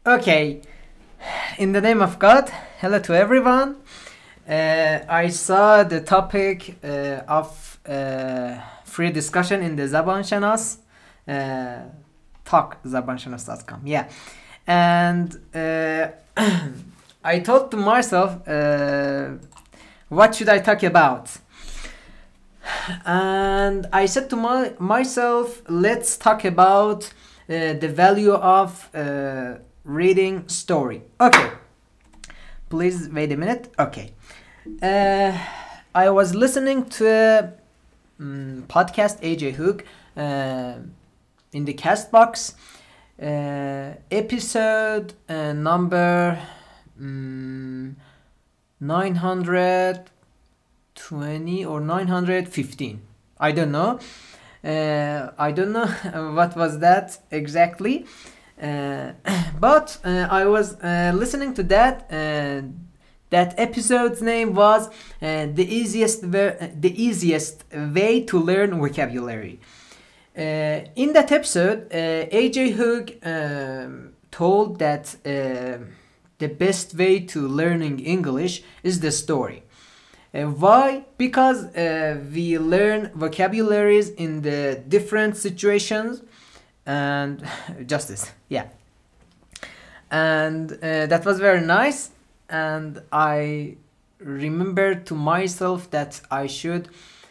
Okay, in the name of God, hello to everyone. I saw the topic of free discussion in the Zaban Shanas, talkzabanshanas.com. Yeah, and I thought to myself, what should I talk about? And I said to myself, let's talk about the value of reading story. Okay, please wait a minute. Okay, I was listening to a podcast, AJ Hook, in the Castbox, episode number 920 or 915. I don't know. I don't know what was that exactly. But I was listening to that. That episode's name was the easiest way to learn vocabulary. In that episode, AJ Hoog told that the best way to learning English is the story. Why? Because we learn vocabularies in the different situations and justice. Yeah. And that was very nice. And I remembered to myself that I should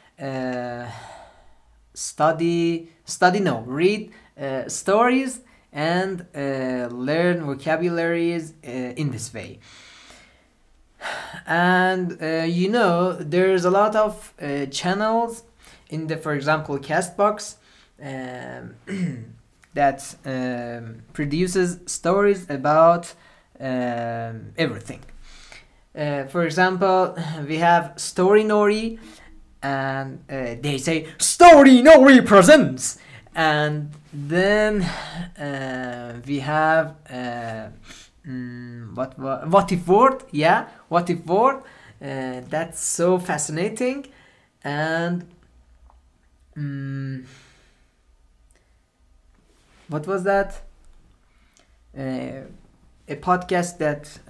read stories and learn vocabularies in this way. And there's a lot of channels in the, for example, Castbox that produces stories about everything. For example, we have Story Nori, and they say Story Nori presents, and then we have what if word? Yeah, what if word? That's so fascinating, and what was that? A podcast that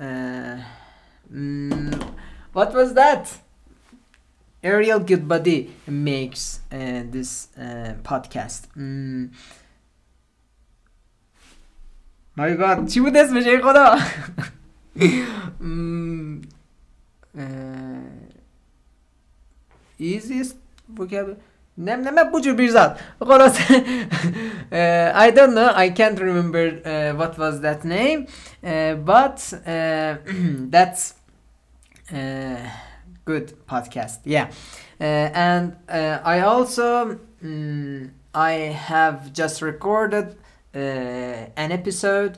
what was that? Ariel Goodbody makes this podcast. My God, چی بود اسمش ای خدا؟ easiest vocabulary. نه بوجور بیرزاد. خلاص. I don't know. I can't remember what was that name, but that's good podcast. Yeah, and I also I have just recorded an episode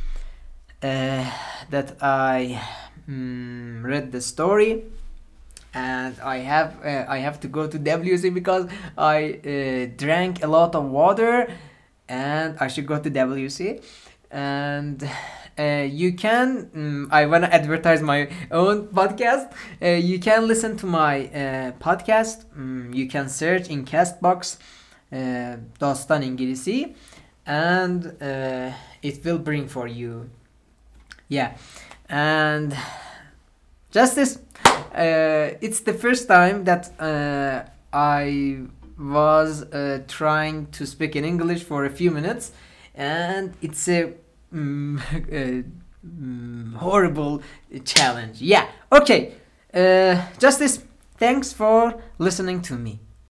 that I read the story, and I have to go to WC because I drank a lot of water, and I should go to WC. And you can I want to advertise my own podcast. You can listen to my podcast. You can search in Castbox داستان انگلیسی, and it will bring for you. Yeah, and just this, it's the first time that I was trying to speak in English for a few minutes, and it's a horrible challenge. Yeah, okay, just this. Thanks for listening to me.